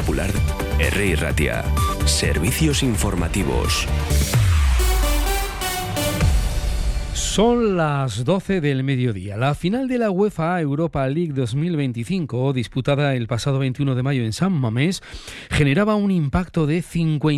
Popular, R. Ratia. Servicios informativos. Son las 12 del mediodía. La final de la UEFA Europa League 2025, disputada el pasado 21 de mayo en San Mamés, generaba un impacto de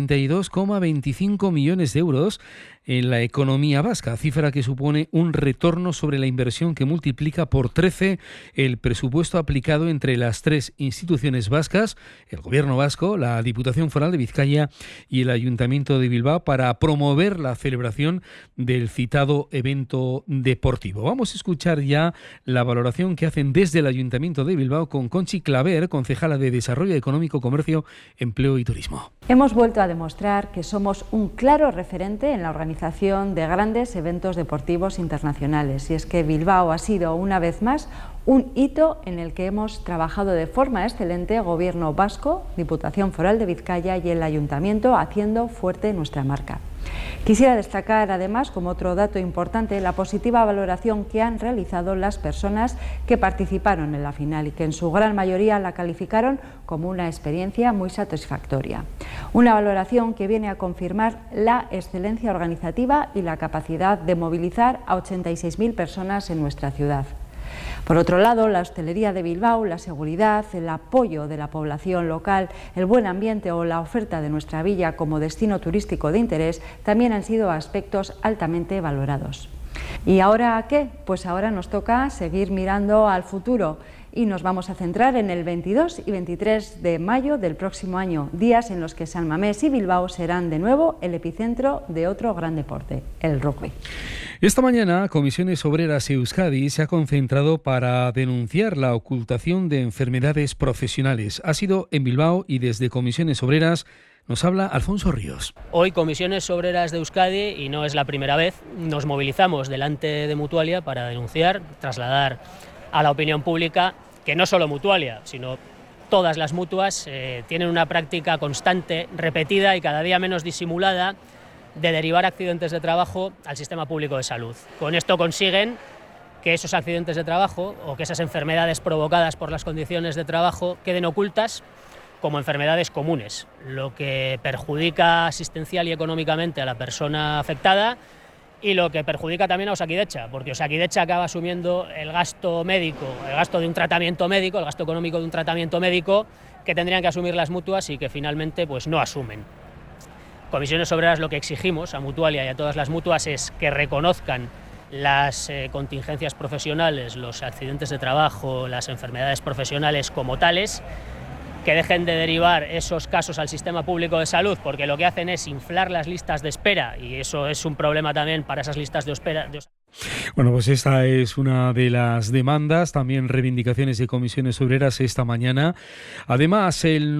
52,25 millones de euros en la economía vasca, cifra que supone un retorno sobre la inversión que multiplica por 13 el presupuesto aplicado entre las tres instituciones vascas, el Gobierno vasco, la Diputación Foral de Vizcaya y el Ayuntamiento de Bilbao, para promover la celebración del citado evento deportivo. Vamos a escuchar ya la valoración que hacen desde el Ayuntamiento de Bilbao con Conchi Claver, concejala de Desarrollo Económico, Comercio, Empleo y Turismo. Hemos vuelto a demostrar que somos un claro referente en la organización de grandes eventos deportivos internacionales, y es que Bilbao ha sido una vez más un hito en el que hemos trabajado de forma excelente Gobierno vasco, Diputación Foral de Vizcaya y el Ayuntamiento, haciendo fuerte nuestra marca. Quisiera destacar además, como otro dato importante, la positiva valoración que han realizado las personas que participaron en la final y que en su gran mayoría la calificaron como una experiencia muy satisfactoria. Una valoración que viene a confirmar la excelencia organizativa y la capacidad de movilizar a 86.000 personas en nuestra ciudad. Por otro lado, la hostelería de Bilbao, la seguridad, el apoyo de la población local, el buen ambiente o la oferta de nuestra villa como destino turístico de interés también han sido aspectos altamente valorados. ¿Y ahora qué? Pues ahora nos toca seguir mirando al futuro y nos vamos a centrar en el 22 y 23 de mayo del próximo año, días en los que San Mamés y Bilbao serán de nuevo el epicentro de otro gran deporte, el rugby. Esta mañana, Comisiones Obreras Euskadi se ha concentrado para denunciar la ocultación de enfermedades profesionales. Ha sido en Bilbao y desde Comisiones Obreras nos habla Alfonso Ríos. Hoy Comisiones Obreras de Euskadi, y no es la primera vez, nos movilizamos delante de Mutualia para denunciar, trasladar a la opinión pública que no solo Mutualia, sino todas las mutuas tienen una práctica constante, repetida y cada día menos disimulada de derivar accidentes de trabajo al sistema público de salud. Con esto consiguen que esos accidentes de trabajo o que esas enfermedades provocadas por las condiciones de trabajo queden ocultas como enfermedades comunes, lo que perjudica asistencial y económicamente a la persona afectada y lo que perjudica también a Osakidecha, porque Osakidecha acaba asumiendo el gasto médico, el gasto de un tratamiento médico, el gasto económico de un tratamiento médico que tendrían que asumir las mutuas y que finalmente pues no asumen. Comisiones Obreras lo que exigimos a Mutualia y a todas las mutuas es que reconozcan las contingencias profesionales, los accidentes de trabajo, las enfermedades profesionales como tales, que dejen de derivar esos casos al sistema público de salud, porque lo que hacen es inflar las listas de espera y eso es un problema también para esas listas de espera. Bueno, pues esta es una de las demandas, también reivindicaciones de Comisiones Obreras esta mañana. Además, el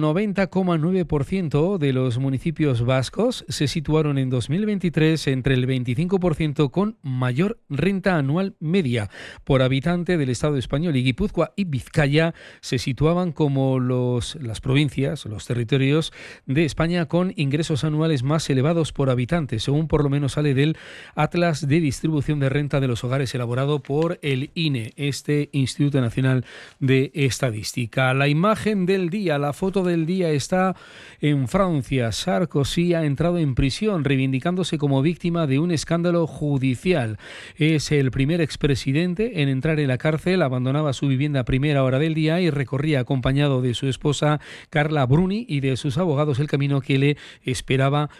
90,9% de los municipios vascos se situaron en 2023 entre el 25% con mayor renta anual media por habitante del Estado español, y Guipúzcoa y Vizcaya se situaban como las provincias, los territorios de España con ingresos anuales más elevados por habitante, según por lo menos sale del Atlas de Distribución de Renta de los Hogares elaborado por el INE, este Instituto Nacional de Estadística. La imagen del día, la foto del día está en Francia. Sarkozy ha entrado en prisión reivindicándose como víctima de un escándalo judicial. Es el primer expresidente en entrar en la cárcel. Abandonaba su vivienda a primera hora del día y recorría acompañado de su esposa Carla Bruni y de sus abogados el camino que le esperaba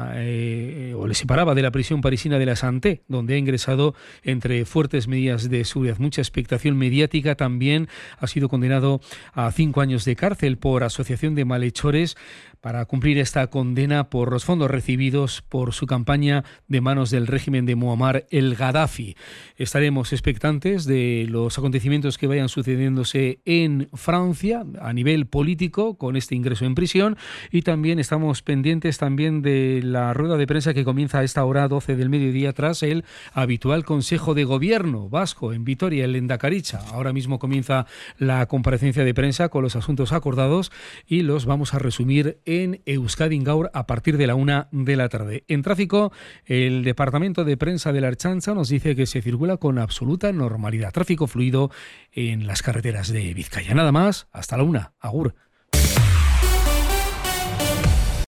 o le separaba de la prisión parisina de la Santé, donde ha ingresado entre fuertes medidas de seguridad. Mucha expectación mediática. También ha sido condenado a 5 años de cárcel por asociación de malhechores para cumplir esta condena por los fondos recibidos por su campaña de manos del régimen de Muammar el Gaddafi. Estaremos expectantes de los acontecimientos que vayan sucediéndose en Francia a nivel político con este ingreso en prisión, y también estamos pendientes también de la rueda de prensa que comienza a esta hora 12 del mediodía tras el habitual Consejo de Gobierno vasco en Vitoria, en Lehendakaritza. Ahora mismo comienza la comparecencia de prensa con los asuntos acordados y los vamos a resumir en Euskadi Gaur a partir de la 1 de la tarde. En tráfico, el Departamento de Prensa de la Ertzaintza nos dice que se circula con absoluta normalidad. Tráfico fluido en las carreteras de Vizcaya. Nada más, hasta la 1. Agur.